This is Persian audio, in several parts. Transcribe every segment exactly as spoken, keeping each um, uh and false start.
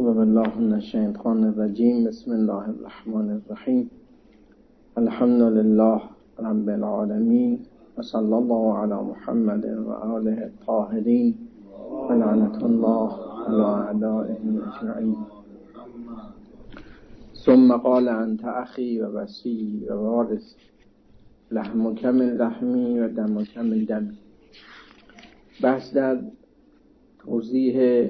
بالله من الشیطان الرجیم. بسم الله الرحمن الرحیم. الحمد لله رب العالمین و صلی الله علی محمد و آله الطاهرین و لعنة الله علی اعدائهم اجمعین. ثم قال انت اخی و وصی و وارث، لحمک من لحمی و دمک من دمی. بحث در توضیح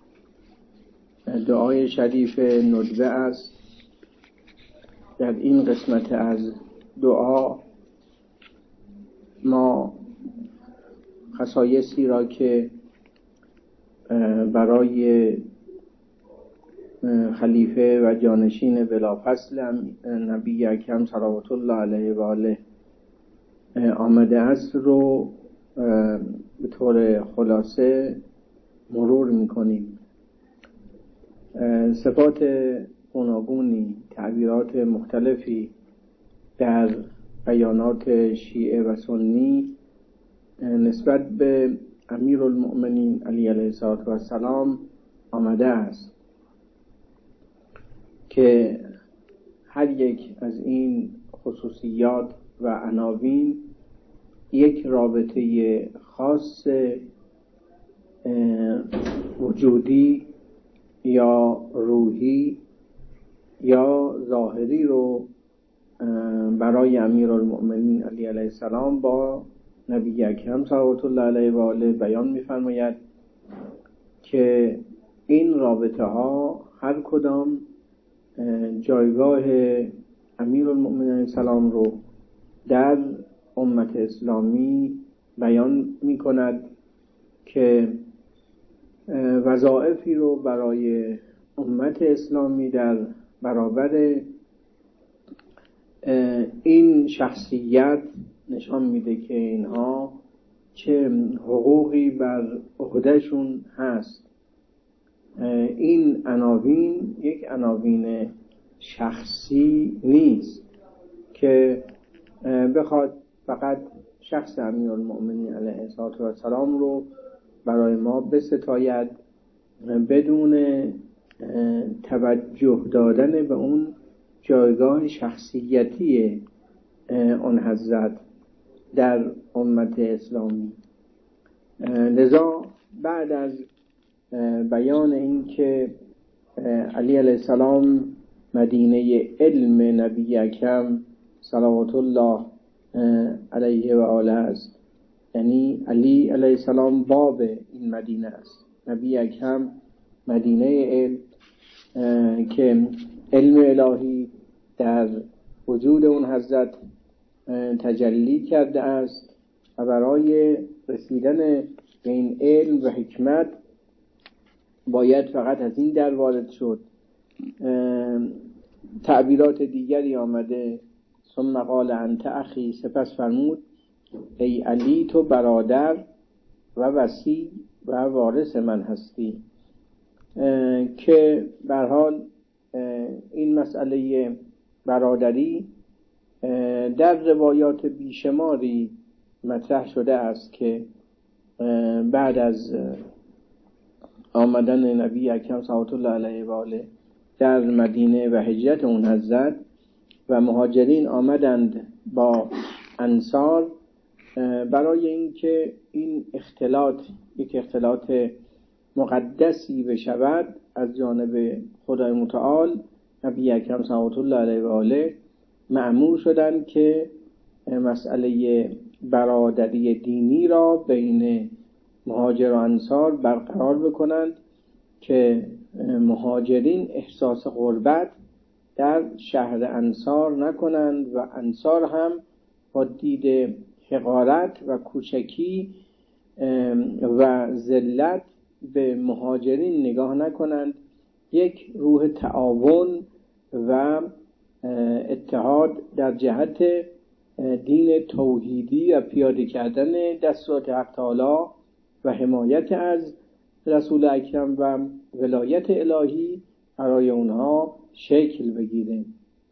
دعای شریف ندبه است. در این قسمت از دعا ما خصایصی را که برای خلیفه و جانشین بلافصل نبی اکرم صلوات الله علیه و آله آمده است رو به طور خلاصه مرور می‌کنیم. صفات گوناگونی، تعبیرات مختلفی در بیانات شیعه و سنی نسبت به امیرالمؤمنین علی علیه السلام آمده است که هر یک از این خصوصیات و عناوین یک رابطه خاص وجودی یا روحی یا ظاهری رو برای امیرالمؤمنین علی علیه السلام با نبی اکرم صلوات الله علیه و آله بیان می‌فرماید که این رابطه ها هر کدام جایگاه امیرالمؤمنین علیه السلام رو در امت اسلامی بیان می‌کند که وظایفی رو برای امت اسلامی در برابر این شخصیت نشان میده که اینها چه حقوقی بر عهدهشون هست. این عناوین یک عناوین شخصی نیست که بخواد فقط شخص امیرالمؤمنین علیه السلام رو برای ما بستاید بدون توجه دادن به اون جایگاه شخصیتی اون حضرت در امت اسلامی. لذا بعد از بیان این که علی علیه السلام مدینه علم نبی اکرم صلوات الله علیه و آله است، یعنی علی علیه السلام باب این مدینه است، نبی اکرم مدینه علم که علم الهی در وجود اون حضرت تجلی کرده است و برای رسیدن به این علم و حکمت باید فقط از این در وارد شد. تعبیرات دیگری آمده. ثم قال انت اخی، سپس فرمود ای علی تو برادر و وصی و وارث من هستی، که به هر حال این مسئله برادری در روایات بیشماری مطرح شده است که بعد از آمدن نبی اکرم صلوات الله علیه و آله در مدینه و هجرت اون حضرت و مهاجرین آمدند با انصار برای اینکه این اختلاط یک اختلاط مقدسی بشود از جانب خدای متعال، نبی اکرم صلوات الله علیه و آله مأمور شدند که مسئله برادری دینی را بین مهاجر و انصار برقرار بکنند که مهاجرین احساس غربت در شهر انصار نکنند و انصار هم با دید حقارت و کوچکی و ذلت به مهاجرین نگاه نکنند. یک روح تعاون و اتحاد در جهت دین توحیدی و پیاده کردن دستورات حق تعالی و حمایت از رسول اکرم و ولایت الهی برای اونها شکل بگیره.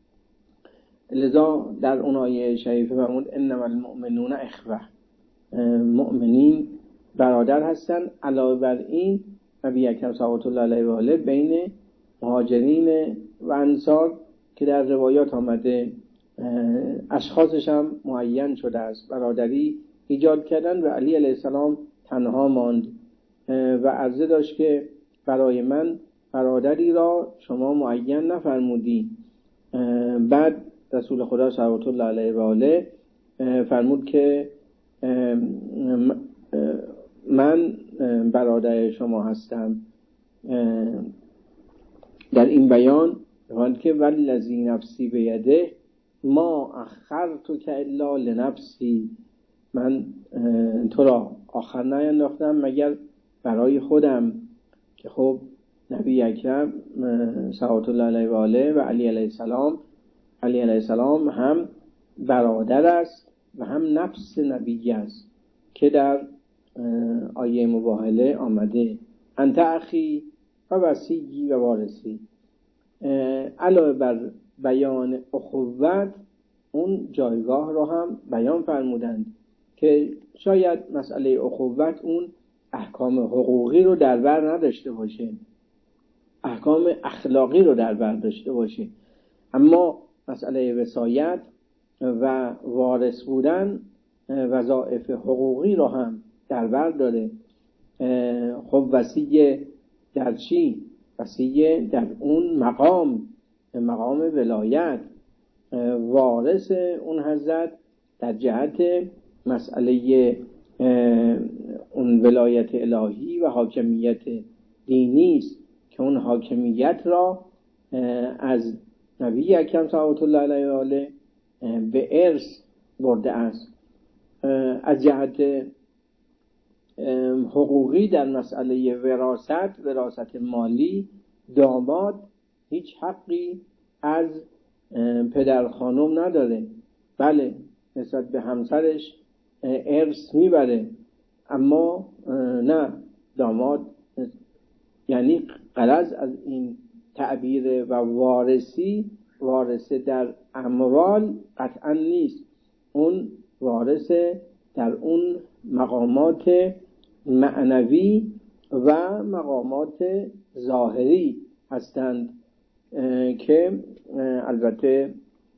لذا در اون آیه شریفه فرمود انما المؤمنون اخوه، مؤمنین برادر هستن. علاوه بر این نبی اکرم صلوات الله علیه و آله بین مهاجرین و انصار که در روایات آمده اشخاصش هم معین شده است، برادری ایجاد کردن و علی علیه السلام تنها ماند و عرضه داشت که برای من برادری را شما معین نفرمودی. بعد رسول خدا صلوات الله علیه و آله فرمود که من برادر شما هستم. در این بیان فرمود که والذی نفسی بیده ما اخرتک الا لنفسی، من تو را آخر نینداختم مگر برای خودم. که خب نبی اکرم صلوات الله علیه و آله و علی علیه السلام علی علیه السلام هم برادر است و هم نفس نبی است که در آیه مباهله آمده انت اخی و وصیی و وارثی. علاوه بر بیان اخوت اون جایگاه رو هم بیان فرمودند که شاید مسئله اخوت اون احکام حقوقی رو در بر نداشته باشه، احکام اخلاقی رو در بر داشته باشه، اما مسئله وصایت و وارث بودن وظایف حقوقی رو هم در بر داره. خب وصیه در چی؟ وصیه در اون مقام مقام ولایت، وارث اون حضرت در جهت مسئله اون ولایت الهی و حاکمیت دینی است که اون حاکمیت را از نبی اکرم صلوات الله علیه و آله به ارث برده است. از جهت حقوقی در مسئله وراثت وراثت مالی داماد هیچ حقی از پدر خانم نداره. بله نسبت به همسرش ارث میبره، اما نه داماد، یعنی غرض از این تعبیر و وارثی وارث در اموال قطعا نیست، اون وارث در اون مقامات معنوی و مقامات ظاهری هستند که البته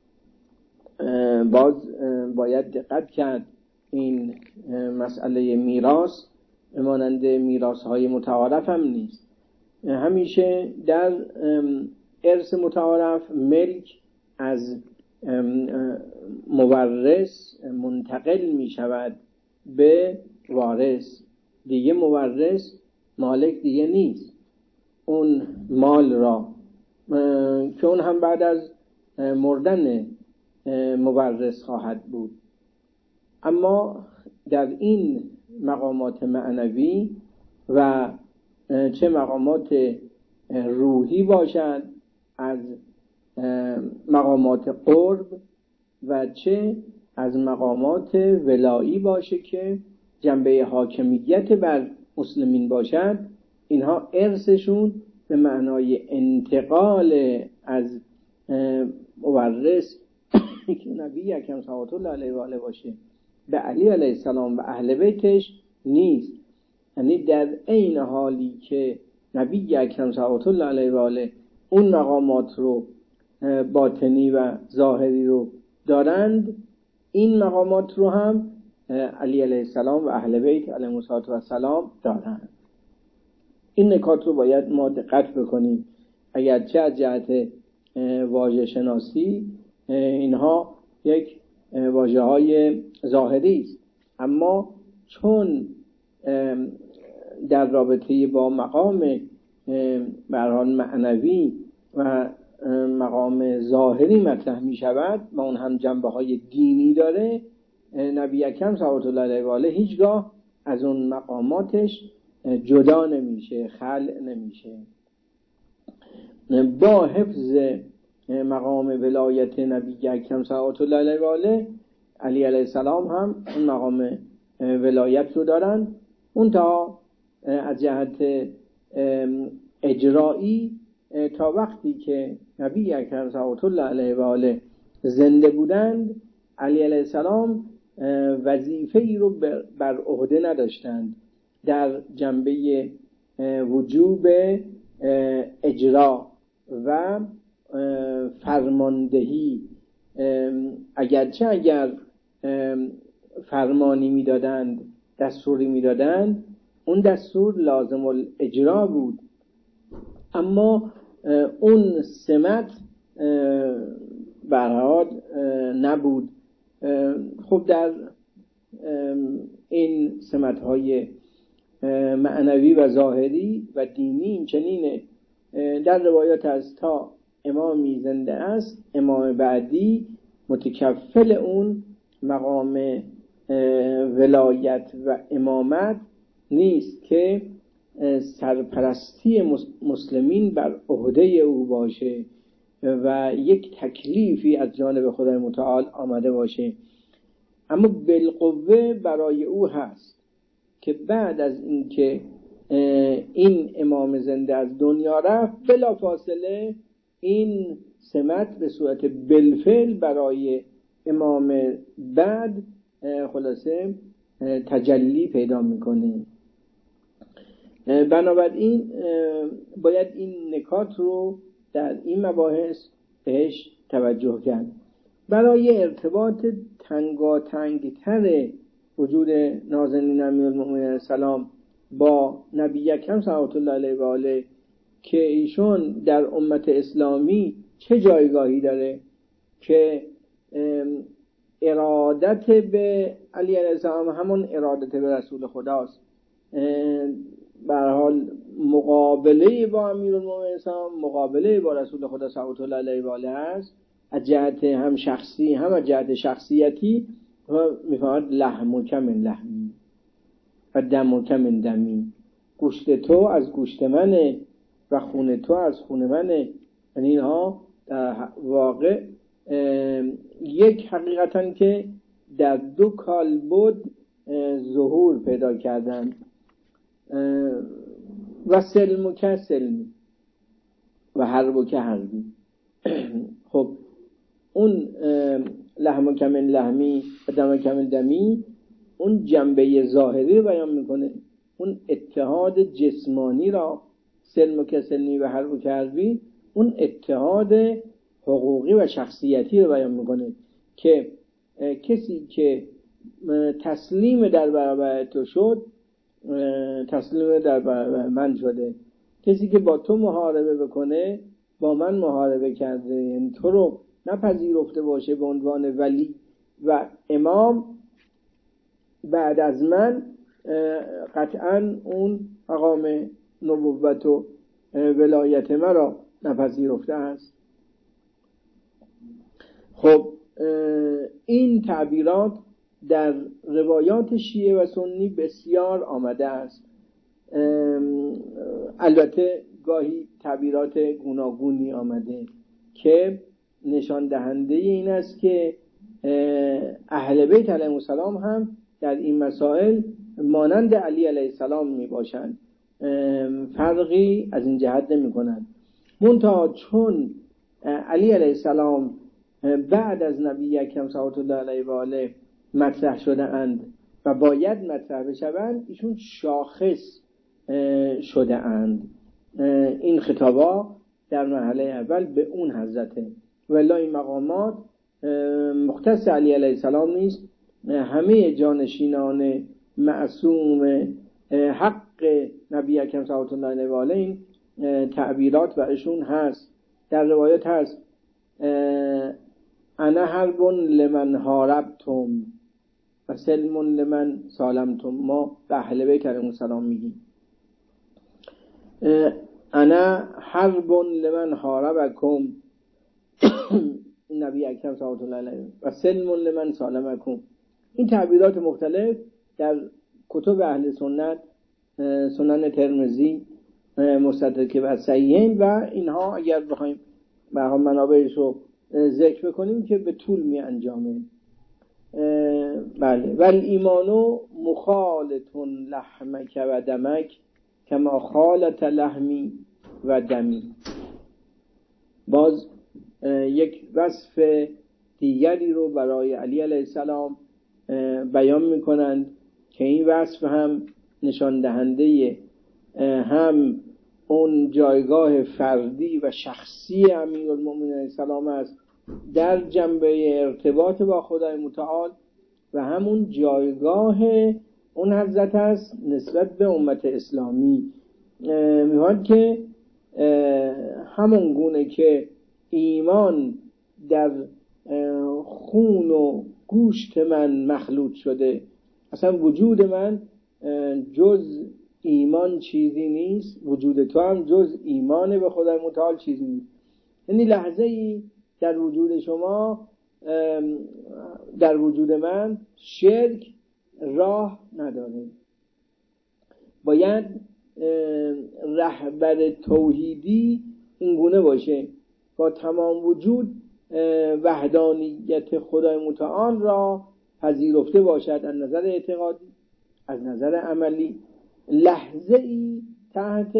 باز باید دقت کرد. این مسئله میراث مانند میراث های متعارف هم نیست. همیشه در ارث متعارف ملک از مورث منتقل می شود به وارث، دیگه مورث مالک دیگه نیست اون مال را، که اون هم بعد از مردن مورث خواهد بود. اما در این مقامات معنوی و چه مقامات روحی باشد از مقامات قرب و چه از مقامات ولایی باشه که جنبه حاکمیت بر مسلمین باشد، اینها ارثشون به معنای انتقال از مورث که نبی اکرم صلوات الله علیه و آله باشه به علی علیه السلام و اهل بیتش نیست. یعنی در عین حالی که نبی اکرم صلوات الله علیه و آله اون مقامات رو باطنی و ظاهری رو دارند، این مقامات رو هم علی علیه السلام و اهل بیت علیهم السلام دارند. این نکات رو باید ما دقت بکنیم. اگرچه از جهت واژه شناسی اینها یک واژه های ظاهری است، اما چون در رابطه با مقام به هر حال معنوی و مقام ظاهری مطرح می شود و اون هم جنبه های دینی داره، نبی اکرم صلوات الله علیه و آله هیچگاه از اون مقاماتش جدا نمیشه، خلع نمیشه. با حفظ مقام ولایت نبی اکرم صلوات الله علیه و آله، علی علیه السلام هم اون مقام ولایت رو دارن، منتها از جهت اجرایی تا وقتی که نبی اکرم صلوات الله علیه و آله زنده بودند، علی علیه السلام وظیفه‌ای رو بر عهده نداشتند در جنبه وجوب اجرا و فرماندهی. اگرچه اگر فرمانی میدادند، دستوری میدادند، اون دستور لازم الاجرا بود، اما اون سمت به هر حال نبود. خب در این سمت‌های معنوی و ظاهری و دینی این چنینه. در روایات از تا امامی زنده است، امام بعدی متکفل اون مقام ولایت و امامت نیست که سرپرستی مسلمین بر عهده او باشه و یک تکلیفی از جانب خدای متعال آمده باشه، اما بالقوه برای او هست که بعد از اینکه این امام زنده از دنیا رفت، بلا فاصله این سمت به صورت بالفعل برای امام بعد خلاصه تجلی پیدا میکنه. بنابراین باید این نکات رو در این مباحث بهش توجه کرد. برای ارتباط تنگاتنگتر وجود نازنین امیرالمؤمنین علیه السلام با نبی اکرم صلوات الله علیه و آله که ایشون در امت اسلامی چه جایگاهی داره که ارادت به علی علیه السلام همون ارادت به رسول خداست، به هر حال مقابله با امیرالمؤمنین اسلام مقابله با رسول خدا صلوات الله علیه و آله است، از جهت هم شخصی هم از جهت شخصیتی. و میفهمد لحم کم لحمی و دم کم دمی، گوشت تو از گوشت منه و خون تو از خون منه. یعنی اینها در واقع یک حقیقتاً که در دو کالبد ظهور پیدا کردن. و سلم که سلمی و حرب که حربی. خب اون لحم کم لحمی و دم کم دمی اون جنبه ظاهری رو بیان میکنه، اون اتحاد جسمانی را. سلم که سلمی و حرب که حربی اون اتحاد حقوقی و شخصیتی رو بیان میکنه که کسی که تسلیم در برابر تو شد تسلیم در برابر من شده، کسی که با تو محاربه بکنه با من محاربه کرده، یعنی تو رو نپذیرفته باشه به عنوان ولی و امام بعد از من، قطعا اون مقام نبوت و ولایت مرا نپذیرفته است. خب این تعبیرات در روایات شیعه و سنی بسیار آمده است. البته گاهی تعبیرات گوناگونی آمده که نشان دهنده این است که اهل بیت علیهم السلام هم در این مسائل مانند علی علیه السلام می باشند، فرقی از این جهت نمی کنند. منتها چون علی علیه السلام بعد از نبی اکرم صلوات الله علیه و آله مطرح شده اند و باید مطرح بشوند، ایشون شاخص شده اند. این خطابا در مرحله اول به اون حضرته، ولی این مقامات مختص علی علیه السلام نیست. همه جانشینان معصوم حق نبی اکرم صلوات الله علیه و آله این تعبیرات برشون هست. در روایت هست انا حرب لمن حاربتم و سلم لمن سالمتم. ما به اهل بیت علیهم السلام میگیم انا حرب لمن حاربکم نبی اکرم صلوات الله علیه و سلم لمن سالمکم. این تعبیرات مختلف در کتب اهل سنت، سنن ترمذی، مستدرک و صحیحین و اینها اگر بخوایم به هم منابعش رو ذکر بکنیم که به طول می انجامه. بله. ولی ایمانو مخالطون لحمک و دمک کما خالط لحمی و دمی. باز یک وصف دیگری رو برای علی علیه السلام بیان میکنند که این وصف هم نشان دهنده هم اون جایگاه فردی و شخصی امیرالمؤمنین علیه السلام است در جنبه ارتباط با خدای متعال و همون جایگاه اون حضرت است نسبت به امت اسلامی. می‌خواد که همون گونه که ایمان در خون و گوشت من مخلوط شده، اصلا وجود من جز ایمان چیزی نیست، وجود تو هم جز ایمان به خدای متعال چیزی نیست. یعنی لحظه ای در وجود شما، در وجود من شرک راه نداره. باید رهبر توحیدی این گونه باشه، با تمام وجود وحدانیت خدای متعال را پذیرفته باشد، از نظر اعتقادی، از نظر عملی. لحظه ای تحت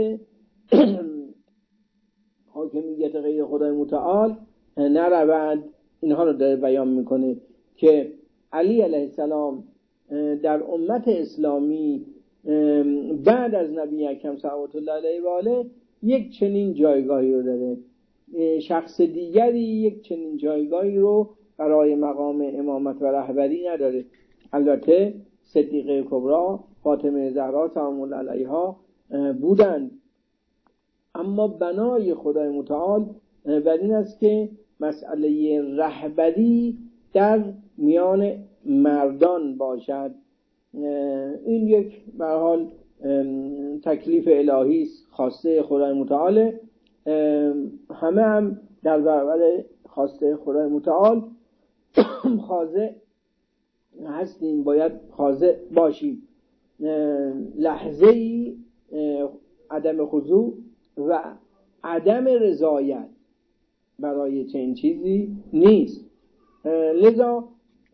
حاکمیت غیر خدای متعال نرود. اینها رو داره بیان میکنه که علی علیه السلام در امت اسلامی بعد از نبی اکرم صلوات الله علیه و آله یک چنین جایگاهی رو داره، شخص دیگری یک چنین جایگاهی رو برای مقام امامت و رهبری نداره. البته صدیقه کبری، فاطمه زهرا سلام الله علیها بودند، اما بنای خدای متعال بر این است که مسئله رهبری در میان مردان باشد. این یک به هر حال تکلیف الهی است، خواسته خدای متعال. همه هم در برابر خواسته خدای متعال خاضع هستیم، باید خاضع باشیم. لحظه ای عدم خضوع و عدم رضایت برای چنین چیزی نیست. لذا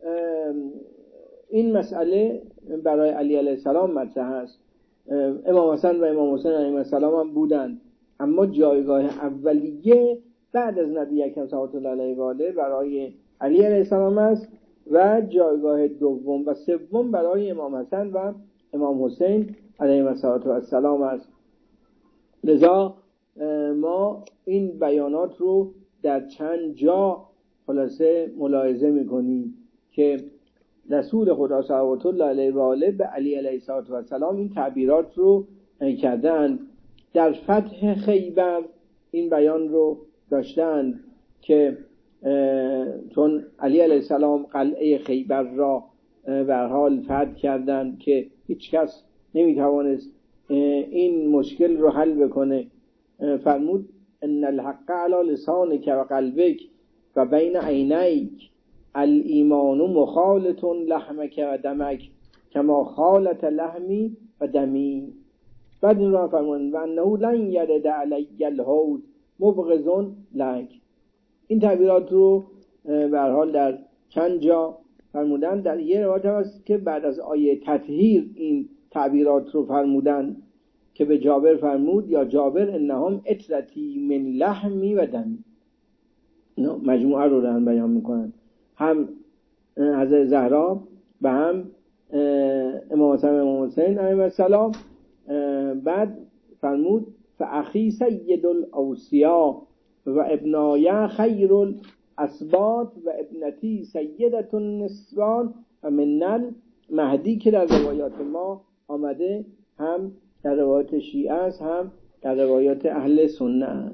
این مسئله برای علی علیه السلام مطرح است. امام حسن و امام حسین علیه السلام هم بودند، اما جایگاه اولیه بعد از نبی اکرم صلوات الله علیه و آله برای علی علیه السلام است و جایگاه دوم و سوم برای امام حسن و امام حسین علیه السلام است. لذا ما این بیانات رو در چند جا خلاصه ملاحظه میکنیم که رسول خدا صلوات الله علیه و آله به علی علیه السلام این تعبیرات رو کردند. در فتح خیبر این بیان رو داشتند که چون علی علیه السلام قلعه خیبر را به هر حال فتح کردند که هیچ کس نمیتوانست این مشکل رو حل بکنه، فرمود ان الحق علی لسانک و قلبک و بین عینیک الایمان مخالط لحمک و دمک کما خالط لحمی و دمی. بعد این را فرمود و انه لن یرد علی الحوض مبغض لک. این تعبیرات رو به هر حال در چند جا فرمودن. در یه روایت هست که بعد از آیه تطهیر این تعبیرات رو فرمودن که به جابر فرمود یا جابر انهم اطرتی من لحمی و دمی. مجموعه رو دارن بیان میکنن، هم حضرت زهرا و هم امام حسن و امام حسین علیهم السلام. بعد فرمود فاخی سید الاوصیا و ابنای خیر الاسباط و ابنتی سیدة النسوان و من المهدی، که در روایات ما آمده، هم در روایات شیعه است هم در روایات اهل سنت.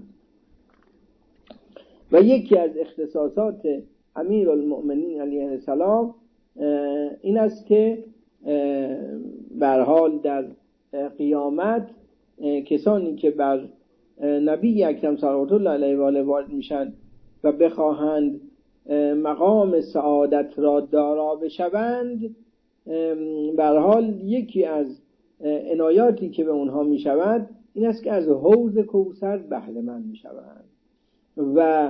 و یکی از اختصاصات امیرالمؤمنین علیه السلام این است که به هر حال در قیامت کسانی که بر نبی اکرم صلوات الله علیه و آله وارد میشن و بخواهند مقام سعادت را دارا بشوند، به هر حال یکی از عنایاتی که به اونها میشود این است که از حوض کوثر بهره مند میشوند و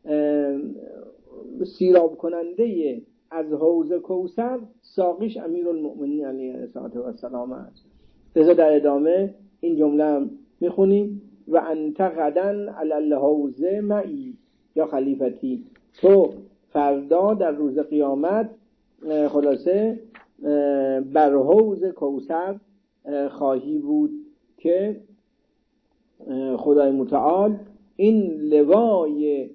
سیراب کننده از حوض کوثر ساقیش امیرالمؤمنین علیه السلام است. لذا در ادامه این جمله هم میخونیم و انت غدن علی الحوض معی یا خلیفتی، تو فردا در روز قیامت خلاصه بر حوض کوثر خواهی بود که خدای متعال این لوای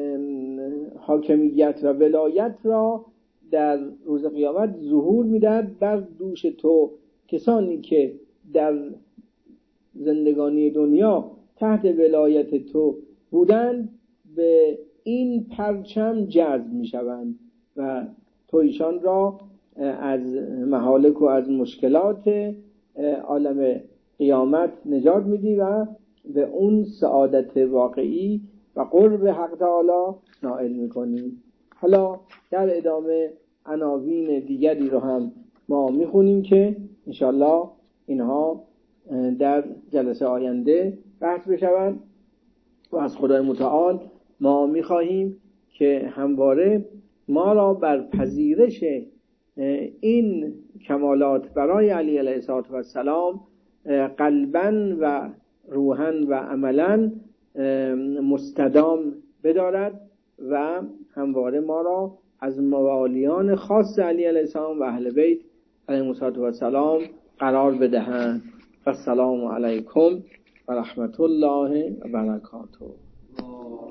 حاکمیت و ولایت را در روز قیامت ظهور میدهد بر دوش تو. کسانی که در زندگانی دنیا تحت ولایت تو بودند به این پرچم جذب میشوند و تو ایشان را از مهالک و از مشکلات عالم قیامت نجات میدی و به اون سعادت واقعی و قرب حق تعالی نائل میکنی. حالا در ادامه عناوین دیگری رو هم ما میخونیم که انشالله اینها در جلسه آینده بحث بشوند و از خدای متعال ما میخواهیم که همواره ما را بر پذیرش این کمالات برای علی علیه السلام قلباً و روحاً و عملاً مستدام بدارد و همواره ما را از موالیان خاص علی علیه السلام و اهل بیت علیهم السلام قرار بدهند. السلام علیکم و رحمت الله و برکاته.